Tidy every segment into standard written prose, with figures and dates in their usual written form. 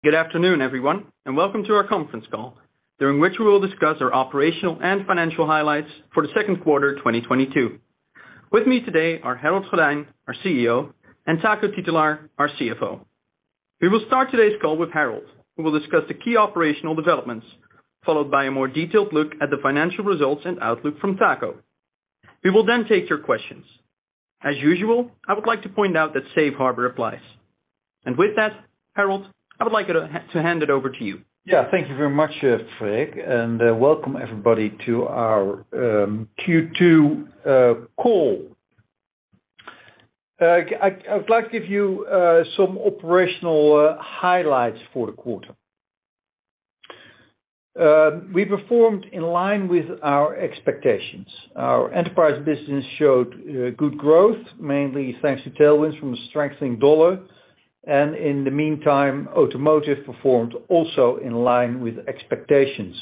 Good afternoon, everyone, and welcome to our conference call, during which we will discuss our operational and financial highlights for the second quarter 2022. With me today are Harold Goddijn, our CEO, and Taco Titulaer, our CFO. We will start today's call with Harold, who will discuss the key operational developments, followed by a more detailed look at the financial results and outlook from Taco. We will then take your questions. As usual, I would like to point out that Safe Harbor applies. And with that, Harold, I would like to hand it over to you. Yeah, thank you very much, Freek, and welcome everybody to our Q2 call. I would like to give you some operational highlights for the quarter. We performed in line with our expectations. Our enterprise business showed good growth, mainly thanks to tailwinds from a strengthening dollar. And in the meantime, automotive performed also in line with expectations.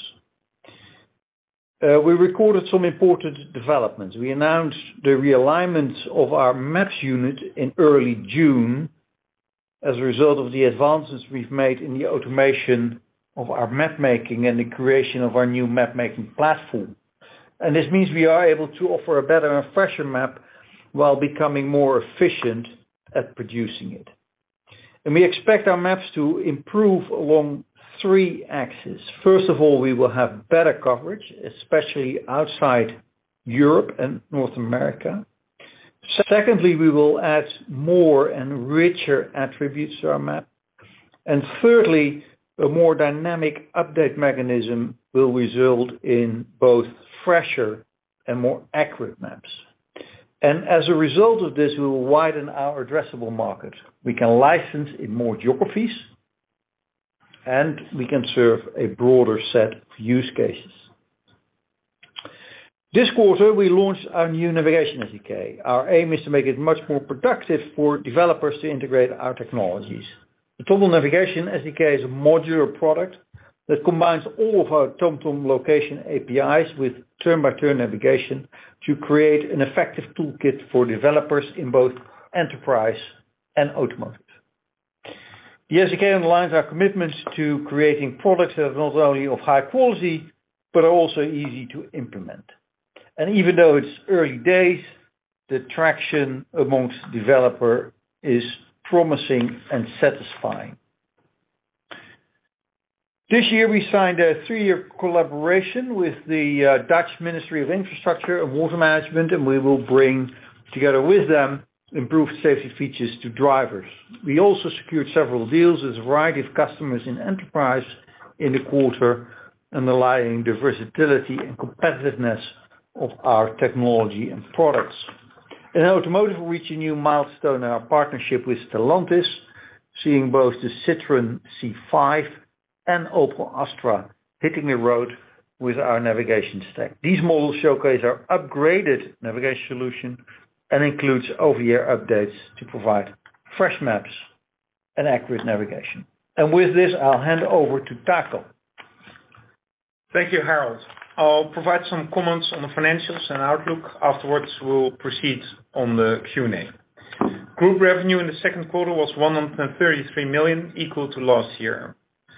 We recorded some important developments. We announced the realignment of our maps unit in early June as a result of the advances we've made in the automation of our map making and the creation of our new map making platform. And this means we are able to offer a better and fresher map while becoming more efficient at producing it. And we expect our maps to improve along three axes. First of all, we will have better coverage, especially outside Europe and North America. Secondly, we will add more and richer attributes to our map. And thirdly, a more dynamic update mechanism will result in both fresher and more accurate maps. And as a result of this, we will widen our addressable market. We can license in more geographies, and we can serve a broader set of use cases. This quarter, we launched our new navigation SDK. Our aim is to make it much more productive for developers to integrate our technologies. The TomTom Navigation SDK is a modular product that combines all of our TomTom location APIs with turn-by-turn navigation to create an effective toolkit for developers in both enterprise and automotive. The SDK underlines our commitment to creating products that are not only of high quality, but are also easy to implement. And even though it's early days, the traction amongst developers is promising and satisfying. This year we signed a 3-year collaboration with the Dutch Ministry of Infrastructure and Water Management, and we will bring together with them improved safety features to drivers. We also secured several deals with a variety of customers in enterprise in the quarter, underlying the versatility and competitiveness of our technology and products. In automotive, we reached a new milestone in our partnership with Stellantis, seeing both the Citroën C5 and Opel Astra hitting the road with our navigation stack. These models showcase our upgraded navigation solution and includes over-the-air updates to provide fresh maps and accurate navigation. And with this, I'll hand over to Taco. Thank you, Harold. I'll provide some comments on the financials and outlook. Afterwards, we'll proceed on the Q&A. Group revenue in the second quarter was 133 million, equal to last year.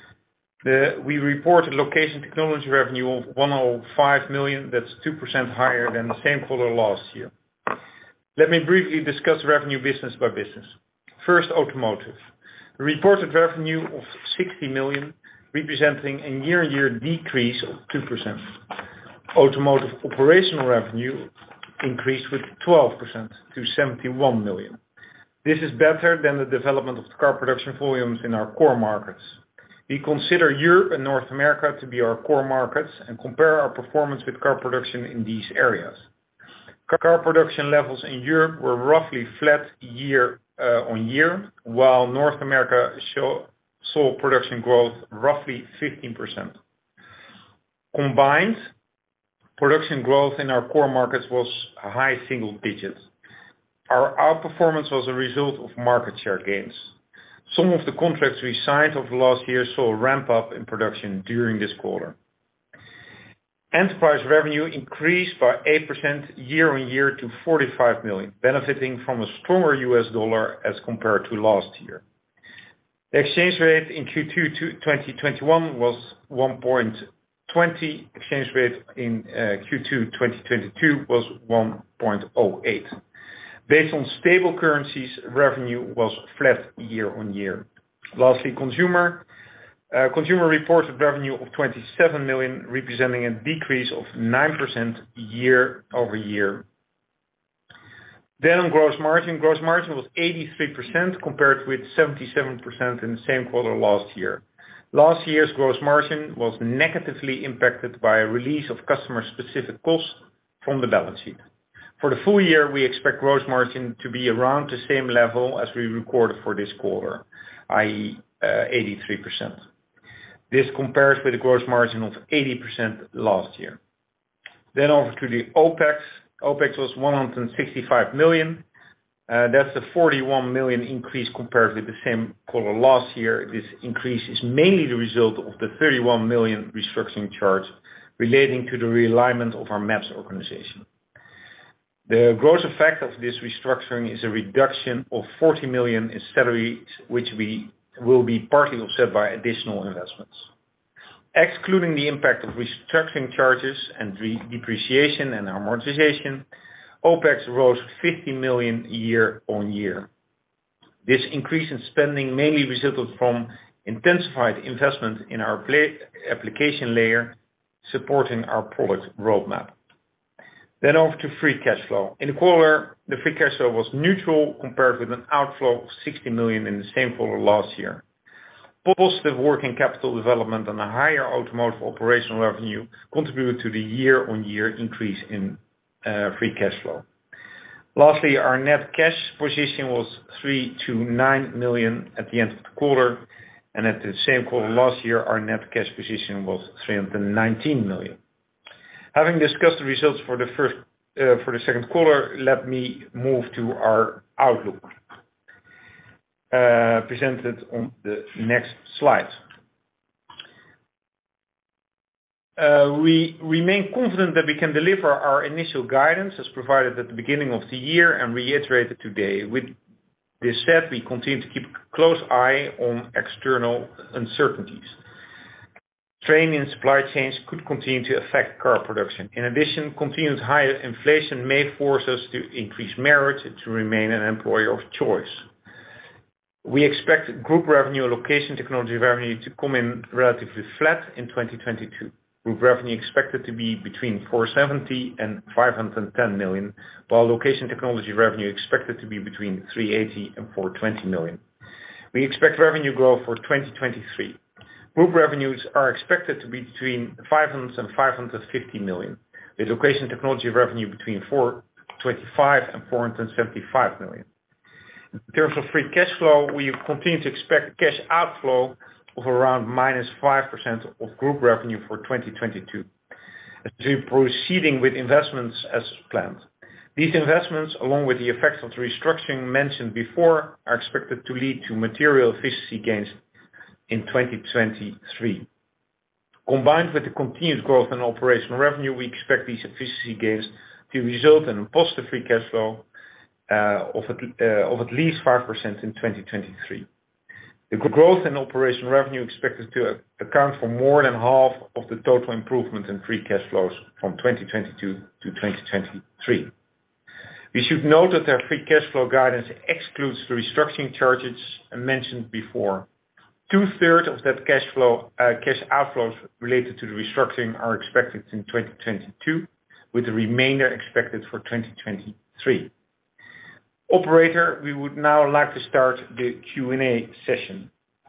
We reported location technology revenue of 105 million, that's 2% higher than the same quarter last year. Let me briefly discuss revenue business by business. First, automotive. The reported revenue of 60 million, representing a year-on-year decrease of 2%. Automotive operational revenue increased with 12% to 71 million. This is better than the development of the car production volumes in our core markets. We consider Europe and North America to be our core markets and compare our performance with car production in these areas. Car production levels in Europe were roughly flat year on year, while North America saw production growth roughly 15%. Combined, production growth in our core markets was a high single digits. Our outperformance was a result of market share gains. Some of the contracts we signed over the last year saw a ramp up in production during this quarter. Enterprise revenue increased by 8% year on year to 45 million, benefiting from a stronger US dollar as compared to last year. The exchange rate in Q2 2021 was 1.20. Exchange rate in Q2 2022 was 1.08. Based on stable currencies, revenue was flat year-on-year. Lastly, consumer reported revenue of 27 million, representing a decrease of 9% year-over-year. Then on gross margin was 83% compared with 77% in the same quarter last year. Last year's gross margin was negatively impacted by a release of customer-specific costs from the balance sheet. For the full year, we expect gross margin to be around the same level as we recorded for this quarter, i.e., 83%. This compares with a gross margin of 80% last year. Then over to the OpEx. OpEx was 165 million. That's a 41 million increase compared with the same quarter last year. This increase is mainly the result of the 31 million restructuring charge relating to the realignment of our maps organization. The gross effect of this restructuring is a reduction of 40 million in salaries, which will be partly offset by additional investments. Excluding the impact of restructuring charges and depreciation and amortization, OpEx rose 50 million year-on-year. This increase in spending mainly resulted from intensified investment in our application layer, supporting our product roadmap. Then over to free cash flow. In the quarter, the free cash flow was neutral compared with an outflow of 60 million in the same quarter last year. Positive working capital development and a higher automotive operational revenue contributed to the year-on-year increase in free cash flow. Lastly, our net cash position was 329 million at the end of the quarter, and at the same quarter last year, our net cash position was 319 million. Having discussed the results for the second quarter, let me move to our outlook, presented on the next slide. We remain confident that we can deliver our initial guidance as provided at the beginning of the year and reiterated today. With this said, we continue to keep a close eye on external uncertainties. Strain in supply chains could continue to affect car production. In addition, continued higher inflation may force us to increase merit to remain an employer of choice. We expect group revenue, location technology revenue to come in relatively flat in 2022. Group revenue expected to be between 470 and 510 million, while location technology revenue expected to be between 380 and 420 million. We expect revenue growth for 2023. Group revenues are expected to be between 500 and 550 million, with location technology revenue between 425 and 475 million. In terms of free cash flow, we continue to expect cash outflow of around -5% of group revenue for 2022, as we're proceeding with investments as planned. These investments, along with the effects of the restructuring mentioned before, are expected to lead to material efficiency gains in 2023. Combined with the continued growth in operational revenue, we expect these efficiency gains to result in a positive free cash flow of at least 5% in 2023. The growth in operational revenue expected to account for more than half of the total improvement in free cash flows from 2022 to 2023. We should note that our free cash flow guidance excludes the restructuring charges mentioned before. 2/3 of that cash outflows related to the restructuring are expected in 2022, with the remainder expected for 2023. Operator, we would now like to start the Q&A session.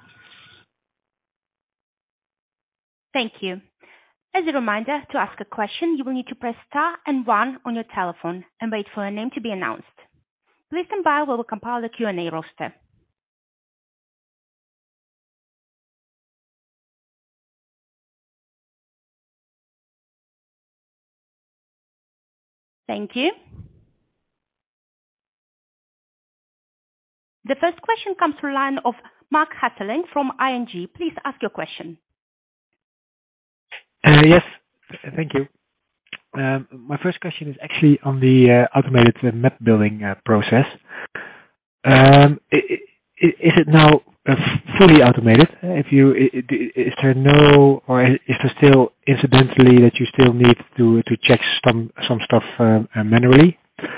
Thank you. As a reminder, to ask a question, you will need to press star and one on your telephone and wait for a name to be announced. Please stand by while we compile the Q&A roster. Thank you. The first question comes from the line of Marc Hesselink from ING. Please ask your question. Yes, thank you. My first question is actually on the automated map building process. Is it now fully automated? Is there no, or is there still incidentally that you still need to check some stuff manually?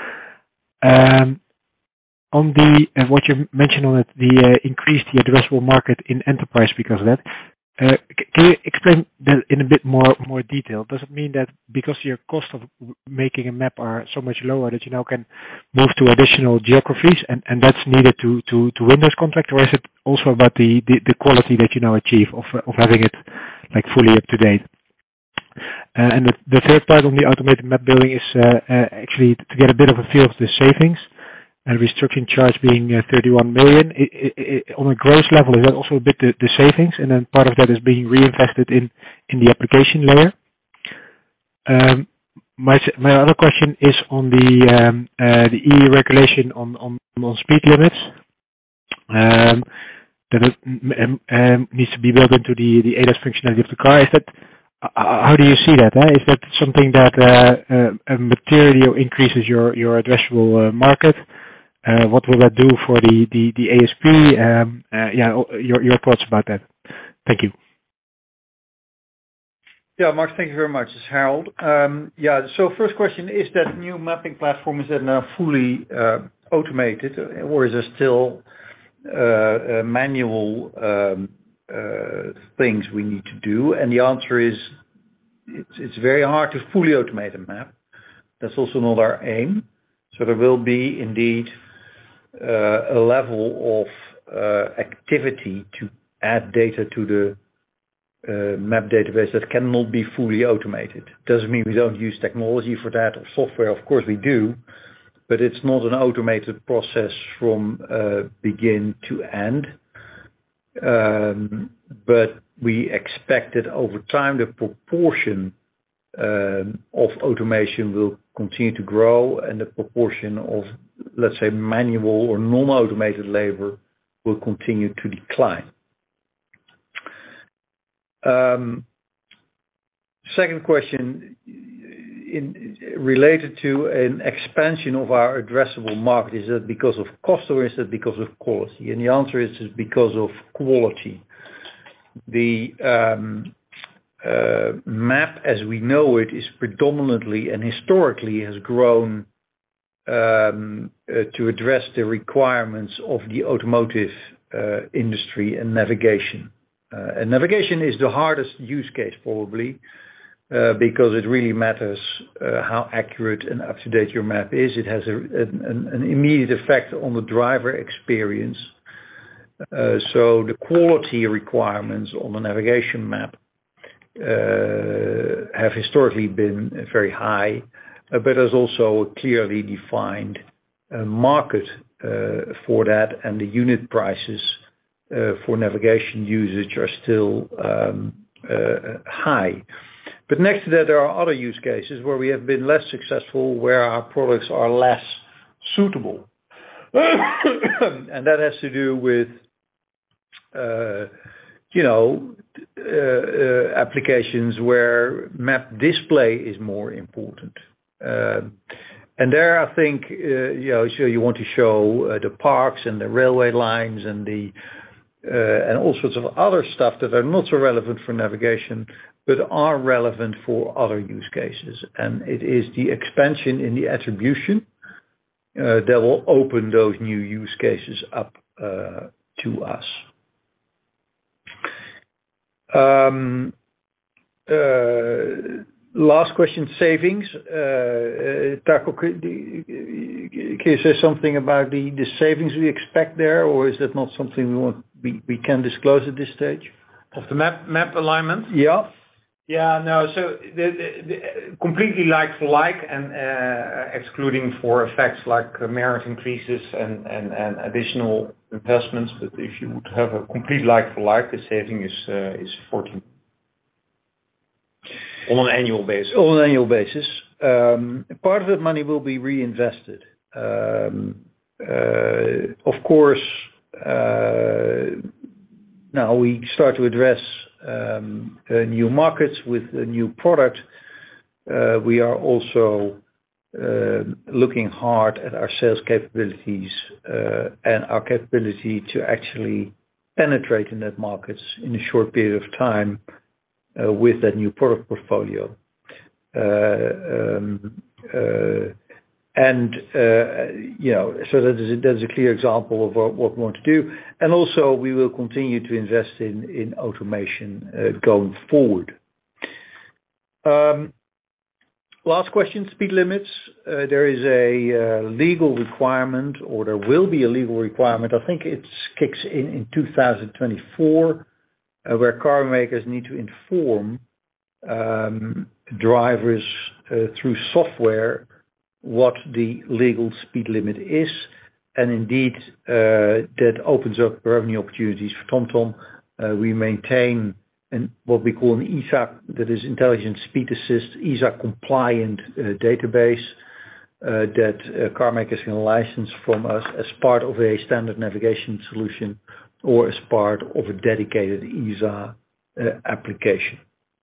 On the what you mentioned on it, the increase the addressable market in enterprise because of that. Can you explain that in a bit more detail? Does it mean that because your cost of making a map are so much lower that you now can move to additional geographies and that's needed to win those contracts, or is it also about the quality that you now achieve of having it like fully up to date? And the third part on the automated map building is actually to get a bit of a feel of the savings. And restructuring charge being 31 million. On a gross level, is that also a bit the savings? And then part of that is being reinvested in the application layer. My other question is on the EU regulation on speed limits. That it needs to be built into the ADAS functionality of the car. Is that how do you see that? Is that something that materially increases your addressable market? What will that do for the ASP? Your thoughts about that. Thank you. Yeah, Max, thank you very much. It's Harold. So first question, is that new mapping platform, is that now fully automated, or is there still manual things we need to do? And the answer is, it's very hard to fully automate a map. That's also not our aim. So there will be indeed a level of activity to add data to the map database that cannot be fully automated. Doesn't mean we don't use technology for that or software. Of course we do, but it's not an automated process from begin to end. But we expect that over time the proportion of automation will continue to grow, and the proportion of, let's say, manual or non-automated labor will continue to decline. Second question, related to an expansion of our addressable market, is that because of cost or is that because of quality? And the answer is because of quality. The map as we know it is predominantly and historically has grown to address the requirements of the automotive industry and navigation. And navigation is the hardest use case probably because it really matters how accurate and up to date your map is. It has an immediate effect on the driver experience. So the quality requirements on the navigation map have historically been very high, but there's also a clearly defined market for that, and the unit prices for navigation usage are still high. But next to that, there are other use cases where we have been less successful, where our products are less suitable. And that has to do with applications where map display is more important. And there, I think, so you want to show the parks and the railway lines and and all sorts of other stuff that are not so relevant for navigation, but are relevant for other use cases. And it is the expansion in the attribution that will open those new use cases up to us. Last question, savings. Taco, can you say something about the savings we expect there, or is that not something we can disclose at this stage? Of the map alignment? Yeah. Yeah, no. So the completely like for like, and excluding for effects like merit increases and additional investments. But if you would have a complete like for like, the saving is 14 on an annual basis. On an annual basis, part of that money will be reinvested. Of course, now we start to address new markets with a new product. We are also looking hard at our sales capabilities and our capability to actually penetrate in that markets in a short period of time with that new product portfolio. So that's a clear example of what we want to do. And also we will continue to invest in automation going forward. Last question, speed limits. There is a legal requirement, or there will be a legal requirement. I think it kicks in 2024, where car makers need to inform drivers through software what the legal speed limit is, and indeed that opens up revenue opportunities for TomTom. We maintain what we call an ISA, that is Intelligent Speed Assist, ISA compliant database that car makers can license from us as part of a standard navigation solution or as part of a dedicated ISA application.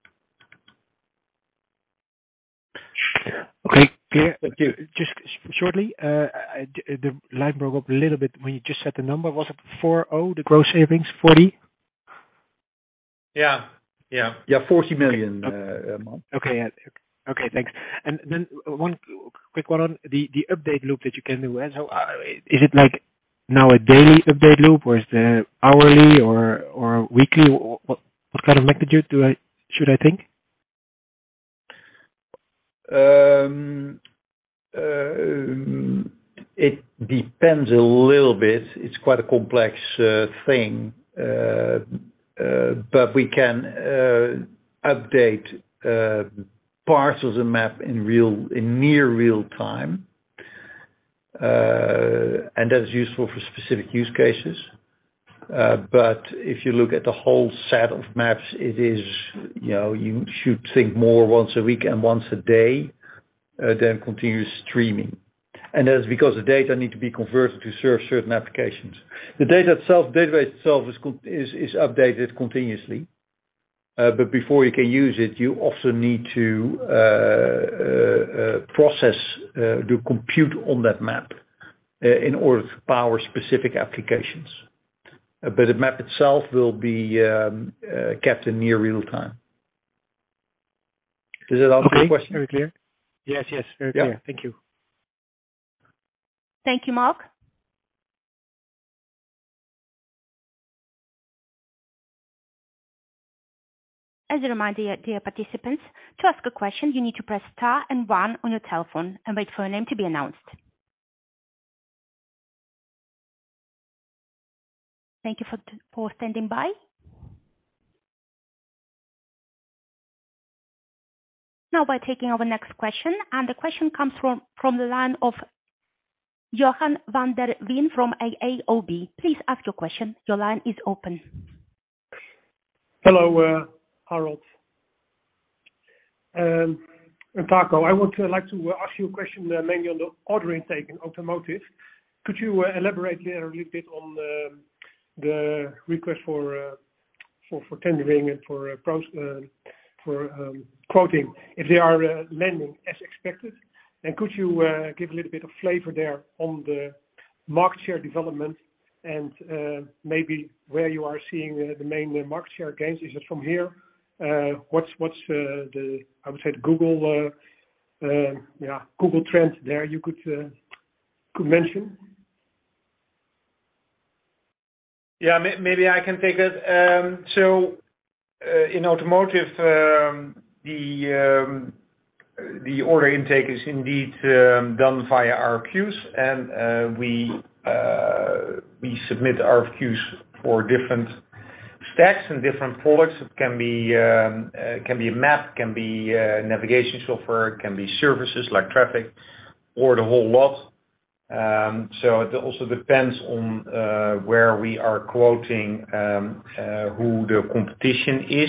Okay, clear. Thank you. Just shortly, the line broke up a little bit when you just said the number. Was it 40, the gross savings, 40? Yeah. 40 million a month. Okay, yeah. Okay, thanks. And then one quick one on the update loop that you can do. So, is it like now a daily update loop, or is it hourly or weekly? What kind of magnitude should I think? It depends a little bit. It's quite a complex thing, but we can update parts of the map in near real time, and that is useful for specific use cases. But if you look at the whole set of maps, it is, you should think more once a week and once a day than continuous streaming. And that's because the data need to be converted to serve certain applications. The database itself is updated continuously. But before you can use it, you also need to process the compute on that map in order to power specific applications. But the map itself will be kept in near real time. Does that answer your question? Very clear. Yes, very clear. Thank you. Thank you, Mark. As a reminder, dear participants, to ask a question, you need to press star and 1 on your telephone and wait for your name to be announced. Thank you for standing by. Now we're taking our next question, and the question comes from the line of Johan van der Veen from AAOB. Please ask your question. Your line is open. Hello, Harold. And Taco, I would like to ask you a question mainly on the order intake in automotive. Could you elaborate there a little bit on the request for tendering and for quoting, if they are landing as expected? And could you give a little bit of flavor there on the market share development and maybe where you are seeing the main market share gains? Is it from here? What's the I would say the Google trend there you could mention? Yeah, maybe I can take it. So in automotive, the order intake is indeed done via RFQs, and we submit RFQs for different stacks and different products. It can be a map, can be navigation software, can be services like traffic, or the whole lot. So it also depends on where we are quoting, who the competition is.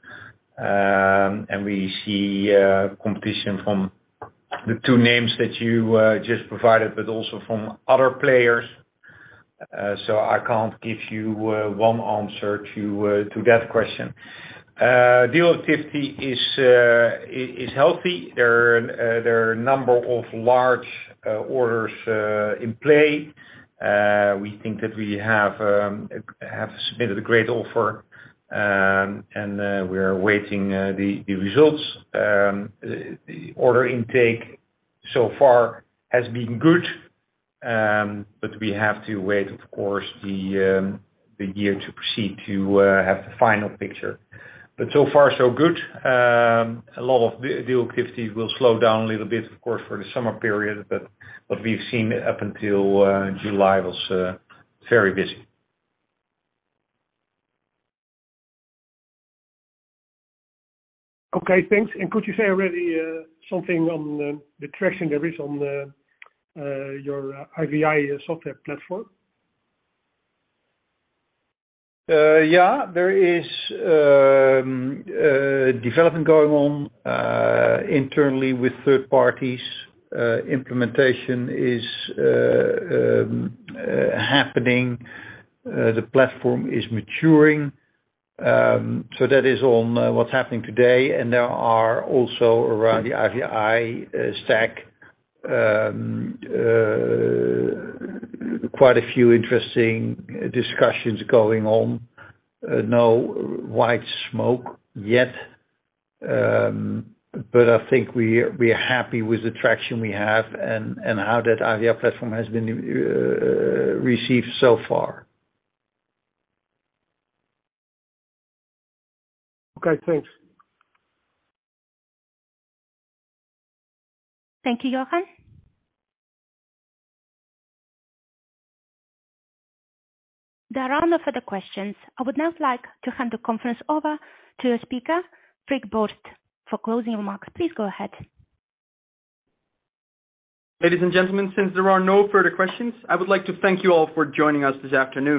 And we see competition from the two names that you just provided, but also from other players. So I can't give you one answer to that question. Deal activity is healthy. There are a number of large orders in play. We think that we have submitted a great offer, and we are awaiting the results. The order intake so far has been good, but we have to wait, of course, the year to proceed to have the final picture. But so far so good. A lot of deal activity will slow down a little bit, of course, for the summer period, but what we've seen up until July was very busy. Okay, thanks. And could you say already something on the traction there is on your IVI software platform? There is development going on internally with third parties. Implementation is happening. The platform is maturing. So that is on what's happening today, and there are also around the IVI stack quite a few interesting discussions going on. No white smoke yet, but I think we are happy with the traction we have and how that IVI platform has been received so far. Okay, thanks. Thank you, Johan. There are no further questions. I would now like to hand the conference over to your speaker, Freek Borst, for closing remarks. Please go ahead. Ladies and gentlemen, since there are no further questions, I would like to thank you all for joining us this afternoon.